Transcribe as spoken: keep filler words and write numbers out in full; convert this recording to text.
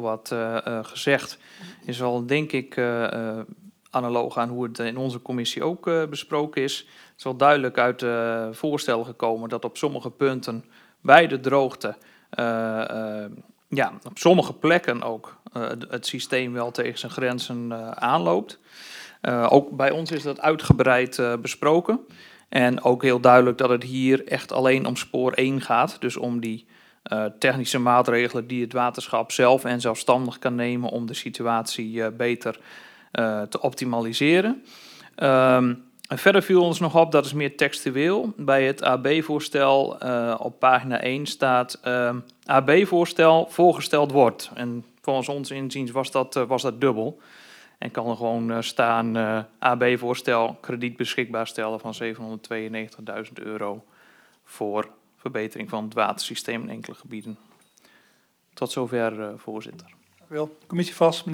wat uh, uh, gezegd. Is al, denk ik, uh, uh, analoog aan hoe het in onze commissie ook uh, besproken is. Het is wel duidelijk uit de voorstellen gekomen dat op sommige punten bij de droogte, uh, uh, ja, op sommige plekken ook uh, het systeem wel tegen zijn grenzen uh, aanloopt. Uh, ook bij ons is dat uitgebreid uh, besproken. En ook heel duidelijk dat het hier echt alleen om spoor één gaat. Dus om die uh, technische maatregelen die het waterschap zelf en zelfstandig kan nemen om de situatie uh, beter uh, te optimaliseren. Um, en verder viel ons nog op, dat is meer textueel. Bij het A B-voorstel uh, op pagina één staat uh, A B-voorstel voorgesteld wordt. En volgens ons inziens was dat, uh, was dat dubbel. En kan er gewoon uh, staan uh, A B-voorstel krediet beschikbaar stellen van zevenhonderdtweeënnegentigduizend euro voor verbetering van het watersysteem in enkele gebieden. Tot zover, uh, voorzitter. Dank u wel. Commissie vast.